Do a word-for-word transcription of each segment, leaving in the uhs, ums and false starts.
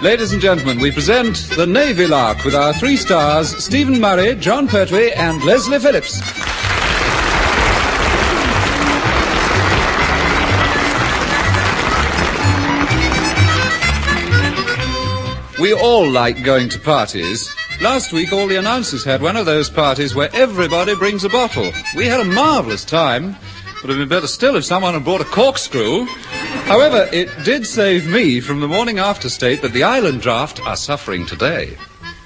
Ladies and gentlemen, we present the Navy Lark with our three stars, Stephen Murray, John Pertwee and Leslie Phillips. We all like going to parties. Last week, all the announcers had one of those parties where everybody brings a bottle. We had a marvellous time. Would have been better still if someone had brought a corkscrew. However, it did save me from the morning after state that the island draft are suffering today.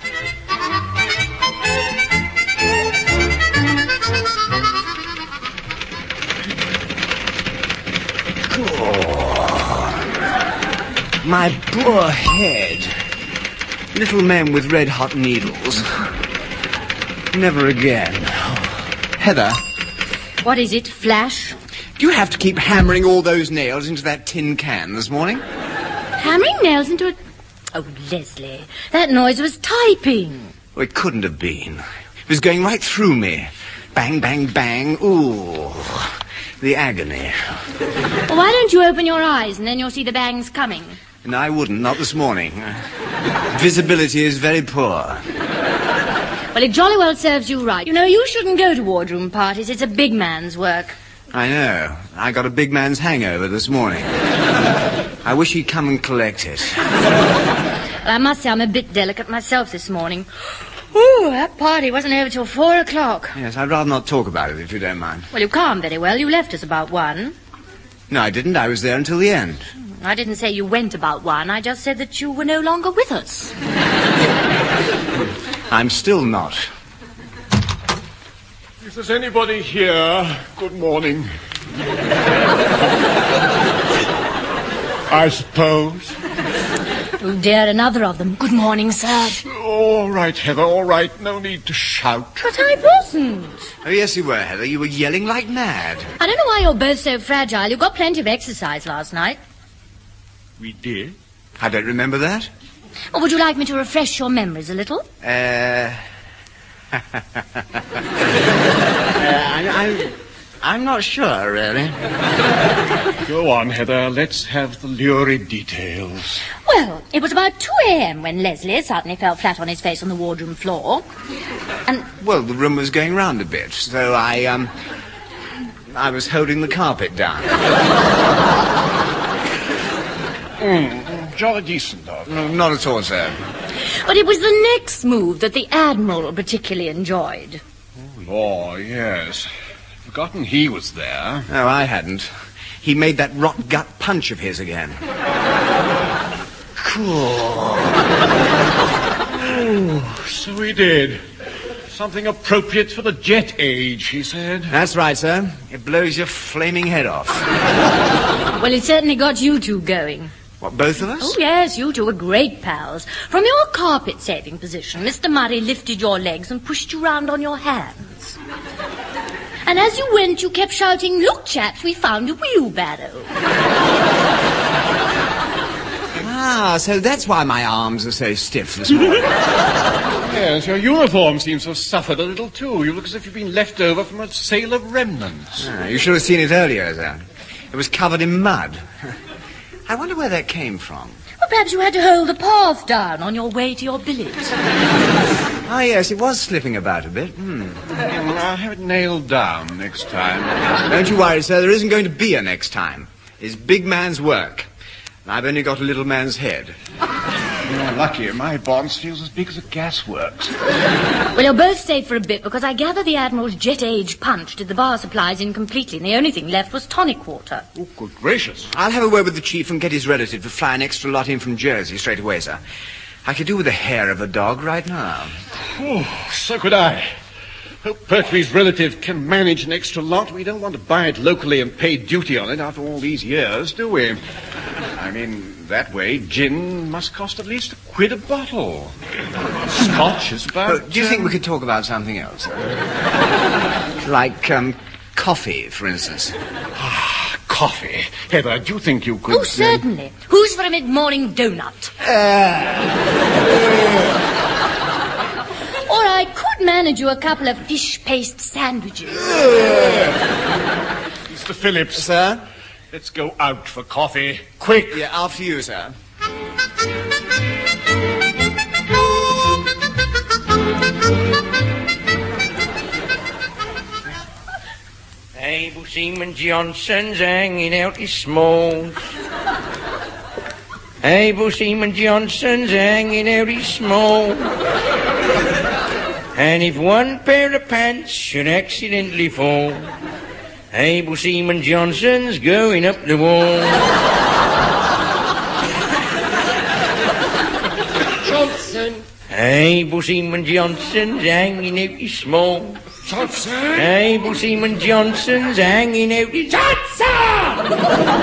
Oh, my poor head. Little men with red-hot needles. Never again. Heather. What is it, Flash? Do you have to keep hammering all those nails into that tin can this morning? Hammering nails into a... Oh, Leslie, that noise was typing. Well, it couldn't have been. It was going right through me. Bang, bang, bang. Ooh, the agony. Well, why don't you open your eyes and then you'll see the bangs coming? No, I wouldn't, not this morning. Visibility is very poor. Well, it jolly well serves you right. You know, you shouldn't go to wardroom parties. It's a big man's work. I know. I got a big man's hangover this morning. I wish he'd come and collect it. Well, I must say I'm a bit delicate myself this morning. Ooh, that party wasn't over till four o'clock. Yes, I'd rather not talk about it, if you don't mind. Well, you can't very well. You left us about one. No, I didn't. I was there until the end. I didn't say you went about one. I just said that you were no longer with us. I'm still not. If there's anybody here, good morning. I suppose. Oh, dear, another of them. Good morning, sir. All right, Heather, all right. No need to shout. But I wasn't. Oh, yes, you were, Heather. You were yelling like mad. I don't know why you're both so fragile. You got plenty of exercise last night. We did? I don't remember that. Or would you like me to refresh your memories a little? Uh... uh I, I'm, I'm not sure, really. Go on, Heather. Let's have the lurid details. Well, it was about two a.m. when Leslie suddenly fell flat on his face on the wardroom floor. And... Well, the room was going round a bit, so I, um... I was holding the carpet down. Mm, jolly decent, dog. No, not at all, sir. But it was the next move that the Admiral particularly enjoyed. Oh, Lord, yes. Forgotten he was there. No, I hadn't. He made that rot gut punch of his again. Cool. Oh, so he did. Something appropriate for the jet age, he said. That's right, sir. It blows your flaming head off. Well, it certainly got you two going. What, both of us? Oh, yes, you two were great pals. From your carpet-saving position, Mister Murray lifted your legs and pushed you round on your hands. And as you went, you kept shouting, "Look, chaps, we found a wheelbarrow." Ah, so that's why my arms are so stiff this morning. Yes, your uniform seems to have suffered a little, too. You look as if you've been left over from a sale of remnants. Ah, you should have seen it earlier, sir. It was covered in mud. I wonder where that came from. Well, perhaps you had to hold the path down on your way to your billet. Ah, yes, it was slipping about a bit. Hmm. I'll have it nailed down next time. Don't you worry, sir. There isn't going to be a next time. It's big man's work. And I've only got a little man's head. You're lucky. My bonds feels as big as a gasworks. Well, you're both safe for a bit, because I gather the Admiral's jet-age punch did the bar supplies in completely, and the only thing left was tonic water. Oh, good gracious. I'll have a word with the chief and get his relative to fly an extra lot in from Jersey straight away, sir. I could do with the hair of a dog right now. Oh, so could I. Hope Pertwee's relative can manage an extra lot. We don't want to buy it locally and pay duty on it after all these years, do we? I mean, that way, gin must cost at least a quid a bottle. Scotch is about... But do you think we could talk about something else? Like, um, coffee, for instance. Ah, coffee. Heather, do you think you could... Oh, certainly. Uh... Who's for a mid-morning donut? Uh... Or I could manage you a couple of fish paste sandwiches. Mister Phillips. Sir? Let's go out for coffee. Quick. Yeah, after you, sir. Able Seaman Johnson's hanging out his smalls. Able Seaman Johnson's hanging out his smalls. And if one pair of pants should accidentally fall, Able Seaman Johnson's going up the wall. Johnson. Able Seaman Johnson's hanging out his small. Johnson. Able Seaman Johnson's hanging out his... Johnson!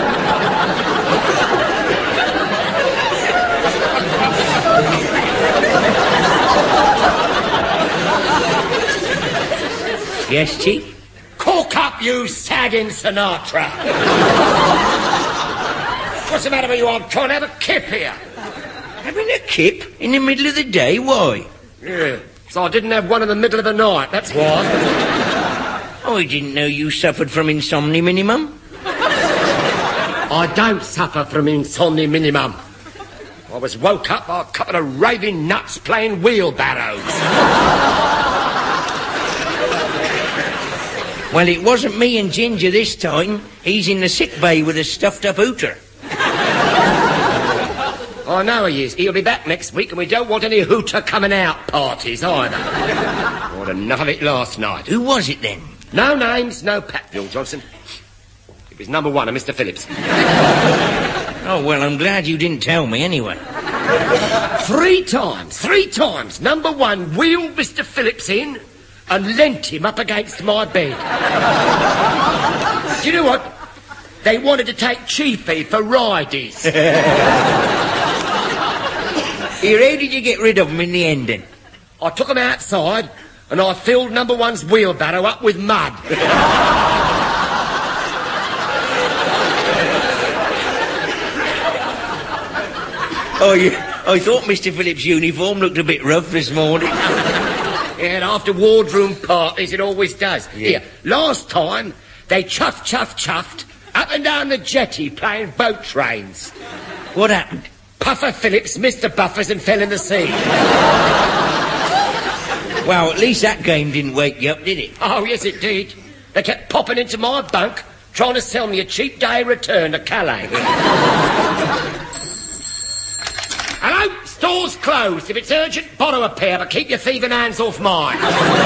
Yes, Chief? Cork up, you sagging Sinatra. What's the matter with you? I'm trying to have a kip here. Having a kip in the middle of the day? Why? Yeah, so I didn't have one in the middle of the night, that's why. I didn't know you suffered from insomnia minimum. I don't suffer from insomnia minimum. I was woke up by a couple of raving nuts playing wheelbarrows. Well, it wasn't me and Ginger this time. He's in the sick bay with a stuffed-up hooter. I know he is. He'll be back next week, and we don't want any hooter coming out parties either. I had enough of it last night. Who was it then? No names, no Patfield, Johnson. It was number one, and Mister Phillips. Oh, well, I'm glad you didn't tell me anyway. Three times, three times, number one wheeled Mister Phillips in and leant him up against my bed. Do you know what? They wanted to take Chiefy for rideys. Here, how did you get rid of him in the end, then? I took him outside and I filled number one's wheelbarrow up with mud. Oh, yeah. I thought Mister Phillips' uniform looked a bit rough this morning. Yeah, and after wardroom parties, it always does. Yeah. Here, last time, they chuff, chuff, chuffed up and down the jetty playing boat trains. What happened? Puffer Phillips missed the buffers and fell in the sea. Well, at least that game didn't wake you up, did it? Oh, yes, it did. They kept popping into my bunk, trying to sell me a cheap day return to Calais. Hello? Store's closed. If it's urgent, borrow a pair, but keep your thieving hands off mine.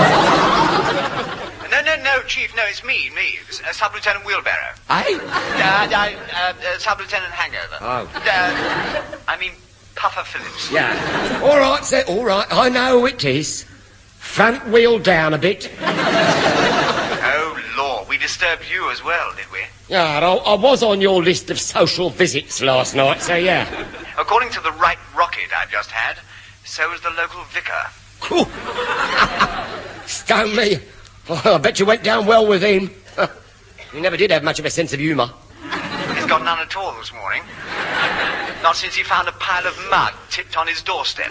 No, no, no, Chief, no, it's me, me, uh, Sub-Lieutenant Wheelbarrow. Eh? Uh, uh, uh, uh, Sub-Lieutenant Hangover. Oh. Uh, I mean, Puffer Phillips. Yeah. All right, sir, all right. I know who it is. Front wheel down a bit. Oh, Lord, we disturbed you as well, did we? Yeah, I, I was on your list of social visits last night, so yeah. According to the right rocket I've just had, so was the local vicar. Stone me. Oh, I bet you went down well with him. He never did have much of a sense of humour. He's got none at all this morning. Not since he found a pile of mud tipped on his doorstep.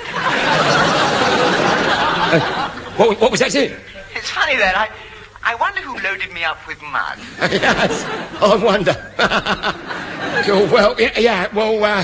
Uh, what, what was that, sir? It's funny that I... I wonder who loaded me up with mud. Yes, I wonder. Oh, well, yeah, yeah well, uh...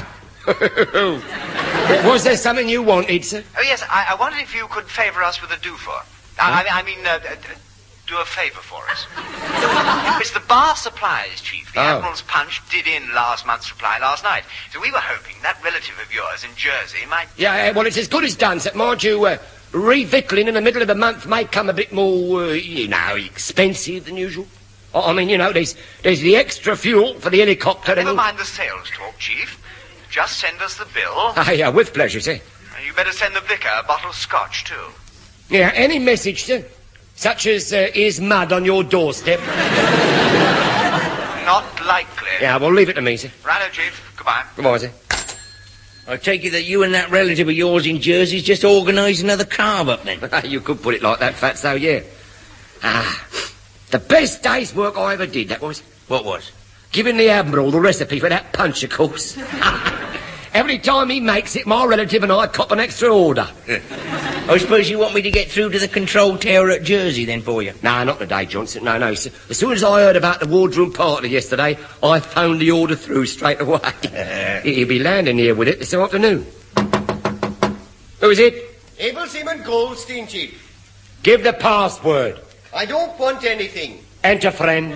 was there something you wanted, sir? Oh, yes, I, I wondered if you could favour us with a do-for. I, I, I mean, uh, uh, do a favour for us. It's the bar supplies, Chief. The oh. Admiral's Punch did in last month's supply last night. So we were hoping that relative of yours in Jersey might... Yeah, well, it's as good as done, sir. Mind you, uh, re-victualling in the middle of the month may come a bit more, uh, you know, expensive than usual. I mean, you know, there's there's the extra fuel for the helicopter... Never and... mind the sales talk, Chief. Just send us the bill. Ah, yeah, with pleasure, sir. You better send the vicar a bottle of scotch, too. Yeah, any message, sir? Such as, uh, is mud on your doorstep? Not likely. Yeah, well, leave it to me, sir. Righto, Chief. Goodbye. Goodbye, sir. I take it that you and that relative of yours in Jersey's just organised another carve-up, then? You could put it like that, Fatso, yeah. Ah, the best day's work I ever did, that was. What was? Giving the Admiral the recipe for that punch, of course. Every time he makes it, my relative and I cop an extra order. I suppose you want me to get through to the control tower at Jersey, then, for you? No, not today, Johnson. No, no. As soon as I heard about the wardroom party yesterday, I phoned the order through straight away. He'll be landing here with it this afternoon. Who is it? Able Seaman Goldstein, Chief. Give the password. I don't want anything. Enter, friend.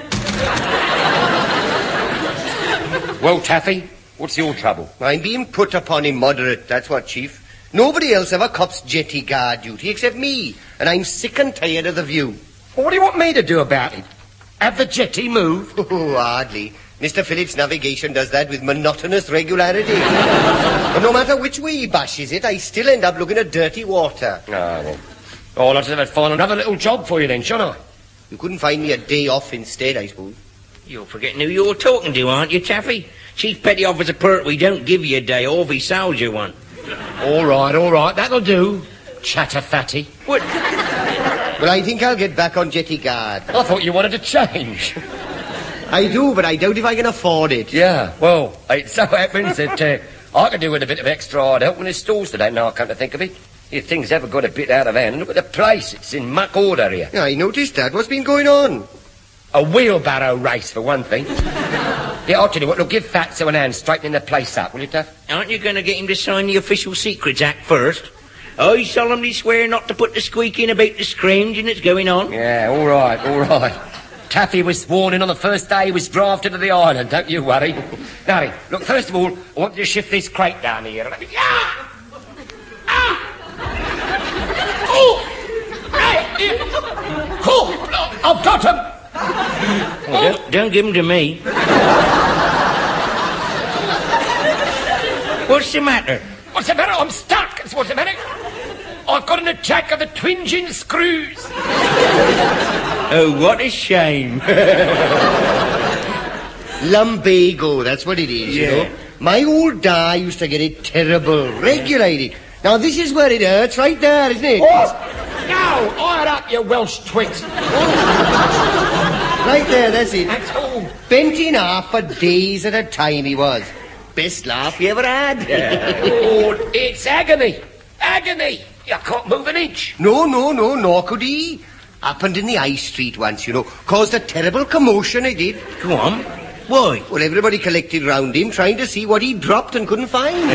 Well, Taffy, what's your trouble? I'm being put upon immoderate, that's what, Chief. Nobody else ever cops jetty guard duty except me, and I'm sick and tired of the view. Well, what do you want me to do about it? Have the jetty move? Oh, hardly. Mister Phillips' navigation does that with monotonous regularity. But no matter which way he bashes it, I still end up looking at dirty water. Ah, well. Oh, I'll have to find another little job for you then, shan't I? You couldn't find me a day off instead, I suppose. You're forgetting who you're talking to, aren't you, Taffy? Chief Petty Officer Pertwee don't give you a day off, he sells you one. All right, all right, that'll do. Chatter fatty. What? Well, I think I'll get back on jetty guard. I thought you wanted to change. I do, but I doubt if I can afford it. Yeah, well, it so happens that uh, I could do with a bit of extra hard help in the stores today, now I come to think of it. If things ever got a bit out of hand, look at the place. It's in muck order here. Yeah, I noticed that. What's been going on? A wheelbarrow race, for one thing. Yeah, I'll tell you what, look, give Fatso an hand straightening the place up, will you, Tuff? Aren't you going to get him to sign the Official Secrets Act first? I solemnly swear not to put the squeak in about the scrounging that's going on. Yeah, all right, all right. Taffy was sworn in on the first day he was drafted to the island, don't you worry. Now, look, first of all, I want you to shift this crate down here. Yeah! Ah! Oh! Right! Oh! I've got him! Oh, don't, don't give him to me. What's the matter? What's the matter? I'm stuck. That's what's the matter. I've got an attack of the twinging screws. Oh, what a shame. Lumbago, that's what it is, Yeah. you know. My old da used to get it terrible, regulated. Now, this is where it hurts, right there, isn't it? What? No, iron up, you Welsh twit. Right there, that's it. That's all. Bent in half for days at a time he was. Best laugh you ever had. Oh, it's agony. Agony. I can't move an inch. No, no, no, nor could he. Happened in the High Street once, you know. Caused a terrible commotion, it did. Go on. Why? Well, everybody collected round him, trying to see what he dropped and couldn't find. All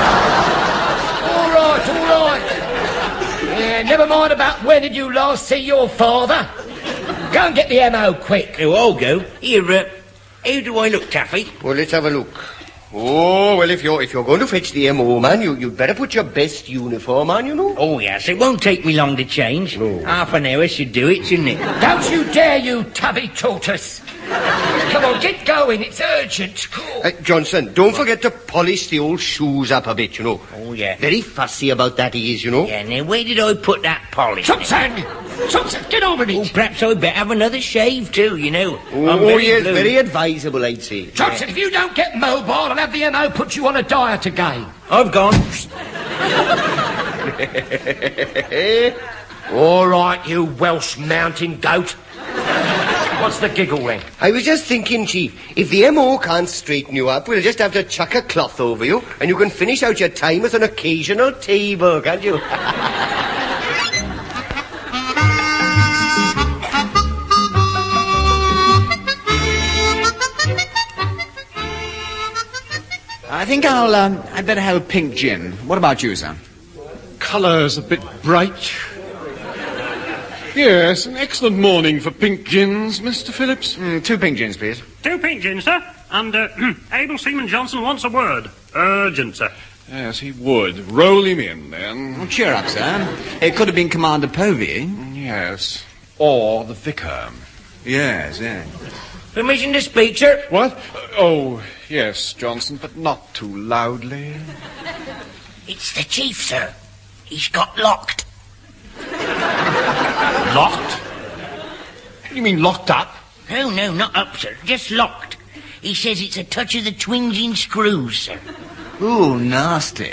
right, all right. Yeah, never mind about when did you last see your father. Go and get the M O quick. Oh, I'll go. Here, uh, how do I look, Taffy? Well, let's have a look. Oh, well, if you're if you're going to fetch the M O, man, you, you'd better put your best uniform on, you know. Oh, yes, it won't take me long to change. No. Half an hour should do it, shouldn't it? Don't you dare, you tubby tortoise. Come on, get going. It's urgent. Uh, Johnson, don't forget to polish the old shoes up a bit, you know. Oh, yeah. Very fussy about that he is, you know. Yeah, now, where did I put that polish? Johnson! Johnson, get over Oh, it. perhaps I'd better have another shave, too, you know. Oh, I'm very yes, blue. very advisable, I'd say. Johnson, if you don't get mobile, I'll have the M O put you on a diet again. I've gone. All right, you Welsh mountain goat. What's the giggle then? I was just thinking, Chief, if the M O can't straighten you up, we'll just have to chuck a cloth over you, and you can finish out your time with an occasional table, can't you? I think I'll, um, I'd better have a pink gin. What about you, sir? Colour's a bit bright. Yes, an excellent morning for pink gins, Mister Phillips. Mm, two pink gins, please. Two pink gins, sir. And, uh, Able Seaman Johnson wants a word. Urgent, sir. Yes, he would. Roll him in, then. Well, cheer up, sir. It could have been Commander Povey. Yes. Or the vicar. Yes, yes. Permission to speak, sir? What? Oh, yes, Johnson, but not too loudly. It's the chief, sir. He's got locked. Locked? You mean locked up? No, no, not up, sir. Just locked. He says it's a touch of the twinging screws, sir. Ooh, nasty.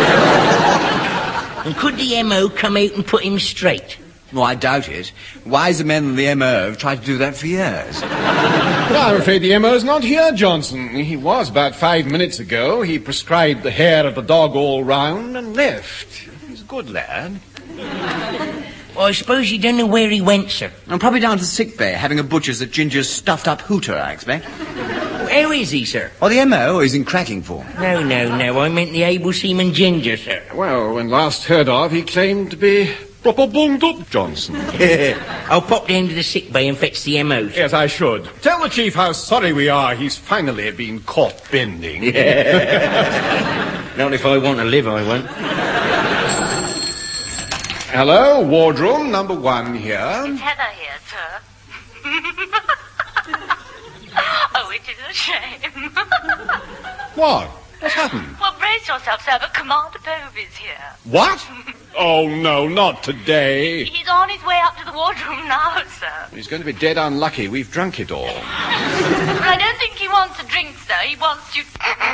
And could the M O come out and put him straight? Well, I doubt it. Wiser men than the M O have tried to do that for years. Well, I'm afraid the M O's not here, Johnson. He was about five minutes ago. He prescribed the hair of the dog all round and left. He's a good lad. Well, I suppose you don't know where he went, sir. I'm probably down to sick bay, having a butcher's at Ginger's stuffed-up hooter, I expect. How How is he, sir? Oh, the M O is in cracking form. No, no, no, I meant the able seaman Ginger, sir. Well, when last heard of, he claimed to be proper bunged up, Johnson. I'll pop down to the sick bay and fetch the M O, sir. Yes, I should. Tell the chief how sorry we are he's finally been caught bending. Not if I want to live, I won't. Hello, wardroom number one here. It's Heather here, sir. Oh, it is a shame. What? What's happened? Well, brace yourself, sir, but Commander Povey's here. What? Oh, no, not today. He's on his way up to the wardroom now, sir. He's going to be dead unlucky. We've drunk it all. But I don't think he wants a drink, sir. He wants you...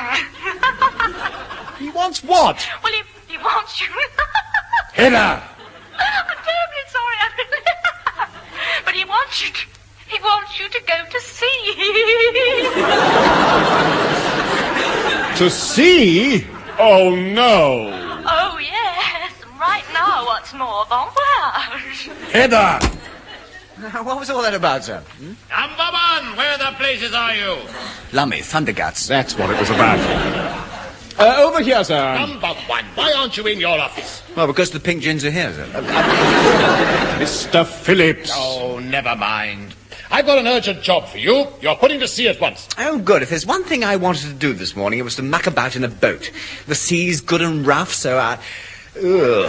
He wants what? Well, he, he wants you... Heather! I'm terribly sorry, I really am. But he wants you to... He wants you to go to sea. To sea? Oh, no. Oh, yes. And right now, what's more, bon voyage. Heather! What was all that about, sir? Hmm? Number one, where the places are you? Lummy, Thunderguts. That's what it was about. Uh, over here, sir. Number one, why aren't you in your office? Well, because the pink gins are here, sir. Mister Phillips. Oh, never mind. I've got an urgent job for you. You're putting to sea at once. Oh, good. If there's one thing I wanted to do this morning, it was to muck about in a boat. The sea's good and rough, so I... Ugh.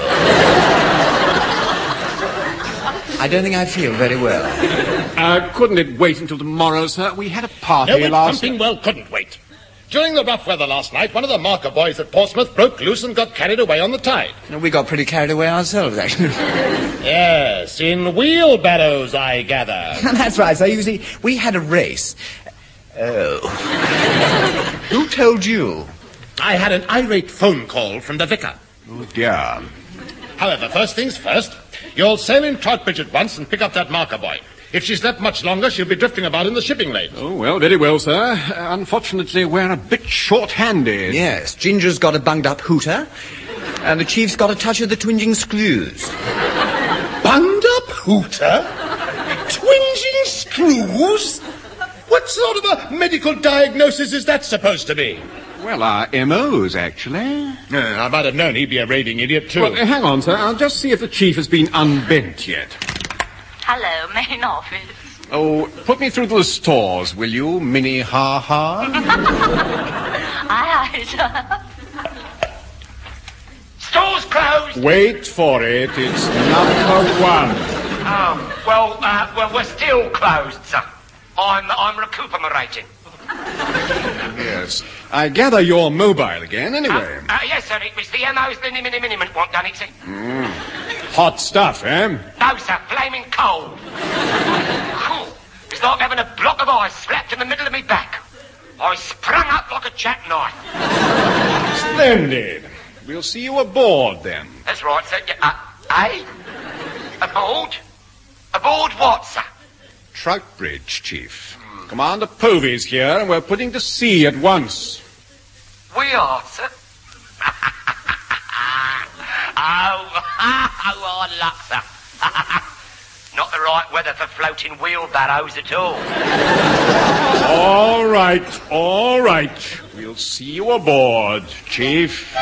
I don't think I feel very well. Uh, couldn't it wait until tomorrow, sir? We had a party No, it last... something well couldn't wait. During the rough weather last night, one of the marker boys at Portsmouth broke loose and got carried away on the tide. We got pretty carried away ourselves, actually. Yes, in wheelbarrows, I gather. That's right, sir. You see, we had a race. Oh. Who told you? I had an irate phone call from the vicar. Oh, dear. However, first things first, you'll sail in Troutbridge at once and pick up that marker boy. If she's left much longer, she'll be drifting about in the shipping lanes. Oh, well, very well, sir. Uh, unfortunately, we're a bit short-handed. Yes, Ginger's got a bunged-up hooter, and the chief's got a touch of the twinging screws. Bunged-up hooter? Twinging screws? What sort of a medical diagnosis is that supposed to be? Well, our M Os, actually. Uh, I might have known he'd be a raving idiot, too. Well, uh, hang on, sir. I'll just see if the chief has been unbent yet. Hello, main office. Oh, put me through to the stores, will you, Minnie Ha-Ha? Aye, aye, sir. Store's closed. Wait for it. It's number one. Oh, well, uh, well, we're still closed, sir. I'm, I'm recuperating. Yes. I gather you're mobile again, anyway. Uh, uh, yes, sir, it was the M O's Linny Minnie Minimum what done it, see? Mm. Hot stuff, eh? No, sir, flaming cold. It's like having a block of ice slapped in the middle of me back. I sprung up like a jackknife. Splendid. We'll see you aboard, then. That's right, sir. Uh, eh? Aboard? Aboard what, sir? Troutbridge, Chief. Commander Povey's here, and we're putting to sea at once. We are, sir. oh, oh, our luck, sir. Not the right weather for floating wheelbarrows at all. All right, all right. We'll see you aboard, Chief.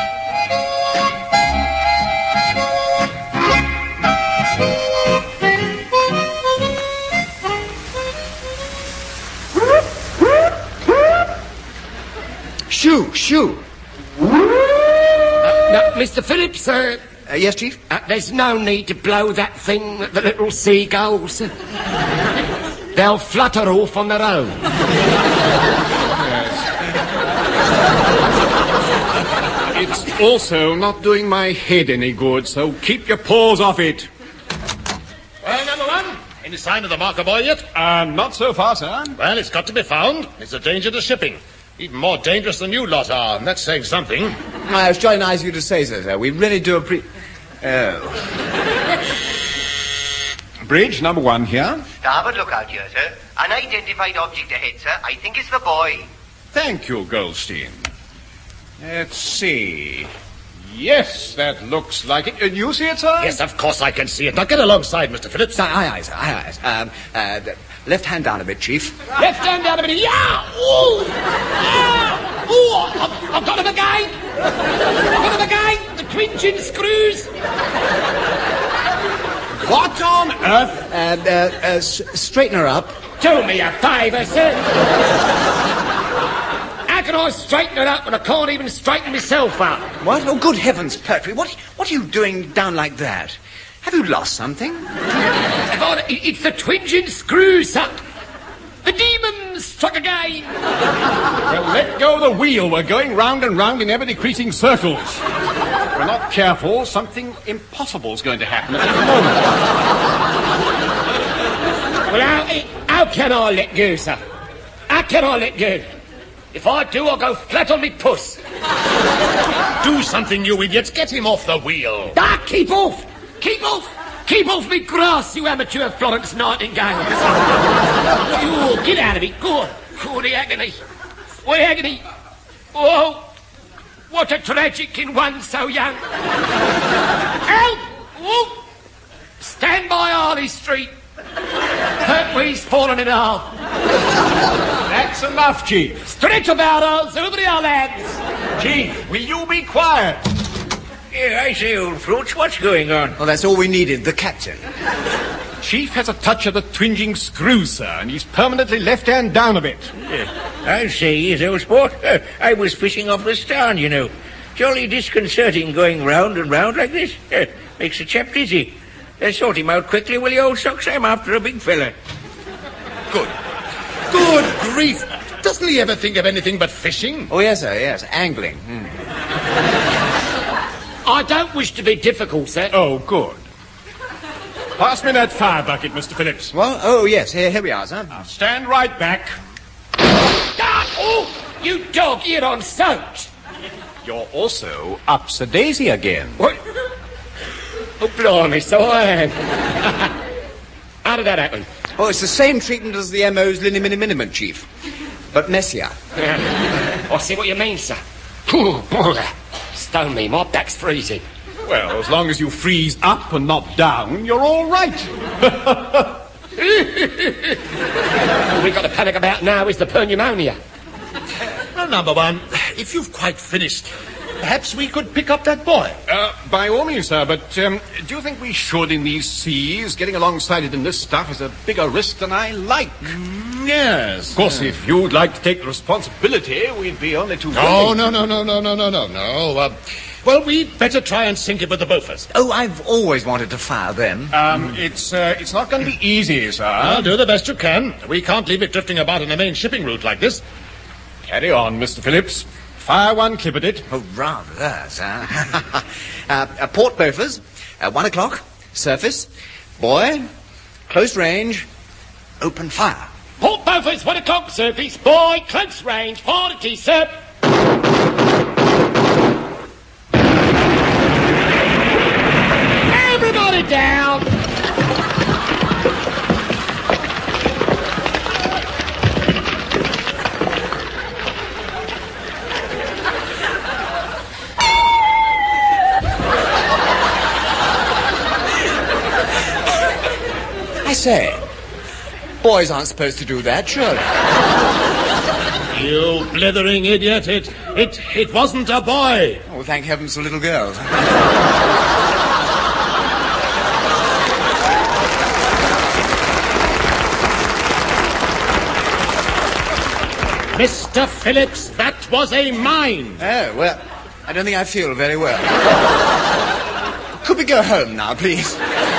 Shoo, shoo. Uh, now, Mister Phillips, uh, Uh, yes, Chief? uh, there's no need to blow that thing at the little seagulls. They'll flutter off on their own. It's also not doing my head any good, so keep your paws off it. Well, number one, any sign of the marker boy yet? Uh, not so far, sir. Well, it's got to be found. It's a danger to shipping. Even more dangerous than you lot are, and that's saying something. Uh, it's jolly nice of you to say so, sir. We really do appreciate... Oh. Bridge, number one here. Starboard lookout here, sir. Unidentified object ahead, sir. I think it's the boy. Thank you, Goldstein. Let's see. Yes, that looks like it. Uh, you see it, sir? Yes, of course I can see it. Now get alongside, Mister Phillips. Aye, aye, sir. Aye, aye. Um, uh, Left hand down a bit, Chief. Left hand down a bit. Yeah! Ooh! Yeah! Ooh! I've, I've got him again! I've got him again! The twinging screws! What on earth? Uh, uh, uh, s- straighten her up. Do me a favour, sir. How can I straighten it up when I can't even straighten myself up? What? Oh, good heavens, Pertwee, what, what are you doing down like that? Have you lost something? God, it's the twinging screw, sir. The demon struck again. Well, let go of the wheel. We're going round and round in ever-decreasing circles. If we're not careful, something impossible's going to happen at the moment. Well, how, how can I let go, sir? How can I let go? If I do, I'll go flat on me puss. Do something, you idiots. Get him off the wheel. Ah, keep off! Keep off! Keep off me grass, you amateur Florence Nightingales. Oh, get out of it. Go on. Oh, the agony. What agony. Oh, what a tragic in one so young. Help! Oh, stand by Harley Street. Pertwee's fallen in half. That's enough, Chief. Stretch about us, over the lads. Chief, will you be quiet? Yeah, I say, old Fruits, what's going on? Well, that's all we needed, the captain. Chief has a touch of the twinging screw, sir, and he's permanently left hand down a bit. Yeah, I say, he's old sport. Uh, I was fishing off the Starn, you know. Jolly disconcerting going round and round like this. Uh, makes a chap dizzy. Uh, sort him out quickly, will you, old socks? I'm after a big fella. Good. Good grief. Doesn't he ever think of anything but fishing? Oh, yes, sir, yes. Angling. Hmm. I don't wish to be difficult, sir. Oh, good. Pass me that fire bucket, Mister Phillips. Well, oh, yes, here, here we are, sir. Now, stand right back. Ah, oh, you dog, you're on soaked. You're also upsy-daisy again. What? Oh, blimey, so I am. How did that happen? Oh, it's the same treatment as the M O's liniment, Chief, but messier. Yeah. I see what you mean, sir. Oh, stone me, my back's freezing. Well, as long as you freeze up and not down, you're all right. All we've got to panic about now is the pneumonia. Well, number one, if you've quite finished, perhaps we could pick up that boy. Uh, by all means, sir, but um, do you think we should in these seas? Getting alongside it in this stuff is a bigger risk than I like. Mm, yes. Of course, if you'd like to take the responsibility, we'd be only too No, willing. no, no, no, no, no, no, no, no. Uh, well, we'd better try and sink it with the bow first. Oh, I've always wanted to fire them. Um, it's uh, it's not going to be easy, sir. Well, do the best you can. We can't leave it drifting about in the main shipping route like this. Carry on, Mister Phillips. Fire one clip at it. Oh, rather, sir. uh, uh, Port Beaufort, uh, one o'clock, surface, boy, close range, open fire. Port Beaufort's one o'clock, surface, boy, close range, quantity, sir. Everybody down. I say, boys aren't supposed to do that, surely. You blithering idiot. It, it, it wasn't a boy. Oh, thank heavens for little girls. Mister Phillips, that was a mine. Oh, well, I don't think I feel very well. Could we go home now, please?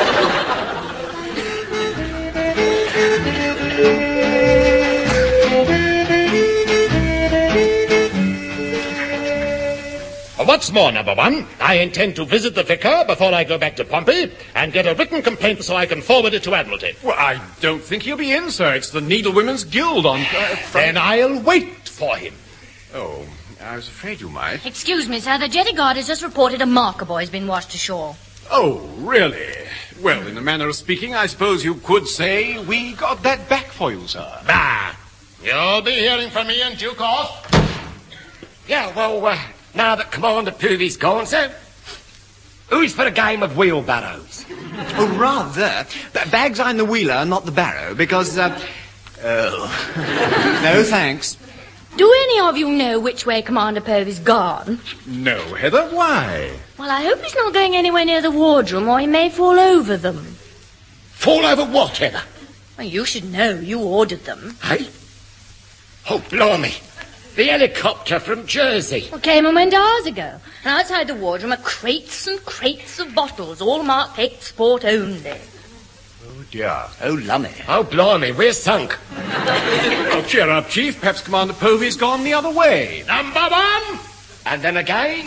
What's more, number one, I intend to visit the vicar before I go back to Pompey and get a written complaint so I can forward it to Admiralty. Well, I don't think he'll be in, sir. It's the Needlewomen's Guild on... Uh, from... Then I'll wait for him. Oh, I was afraid you might. Excuse me, sir. The jetty guard has just reported a marker boy's been washed ashore. Oh, really? Well, in a manner of speaking, I suppose you could say we got that back for you, sir. Bah! You'll be hearing from me in due course. Yeah, well, uh, now that Commander Poovy's gone, sir, Who's for a game of wheelbarrows? Oh, rather. B- Bags I'm the wheeler, not the barrow, because, uh... Oh. No, thanks. Do any of you know which way Commander Povey's gone? No, Heather, why? Well, I hope he's not going anywhere near the wardroom, or he may fall over them. Fall over what, Heather? Well, you should know. You ordered them. Hey? Oh, blimey. The helicopter from Jersey. Well, came and went hours ago. And outside the wardroom are crates and crates of bottles, all marked export only. Oh, dear. Oh, lummy. Oh, blimey, we're sunk. Oh, cheer up, Chief. Perhaps Commander Povey's gone the other way. Number one. And then again.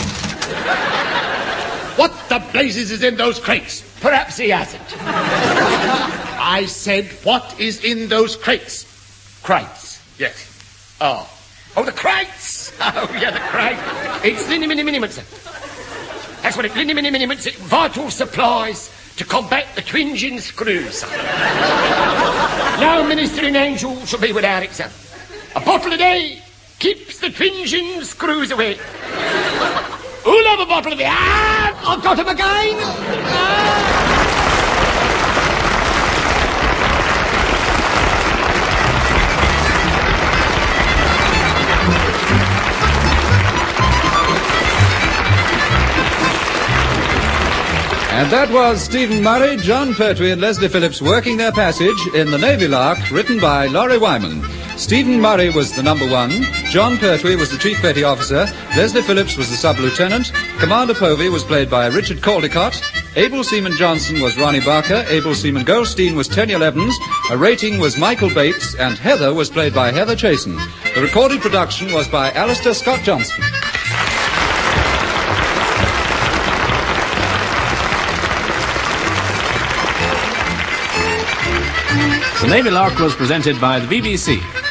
What the blazes is in those crates? Perhaps he hasn't. I said, what is in those crates? Crates? Yes. Oh. Oh, the crates! Oh, yeah, the crate. It's Lindy Minnie Miniments. That's what it, Lindy Minnie Miniments. Vital supplies to combat the twinging screws. No ministering angel shall be without it, sir. A bottle a day keeps the twinging screws away. Who'll have a bottle of it? Ah, I've got him again! Ah. And that was Stephen Murray, John Pertwee and Leslie Phillips working their passage in The Navy Lark, written by Laurie Wyman. Stephen Murray was the number one, John Pertwee was the chief petty officer, Leslie Phillips was the sub-lieutenant, Commander Povey was played by Richard Caldecott, Able Seaman Johnson was Ronnie Barker, Able Seaman Goldstein was Tenya Levens, a rating was Michael Bates, and Heather was played by Heather Chasen. The recorded production was by Alistair Scott Johnson. The Navy Lark was presented by the B B C.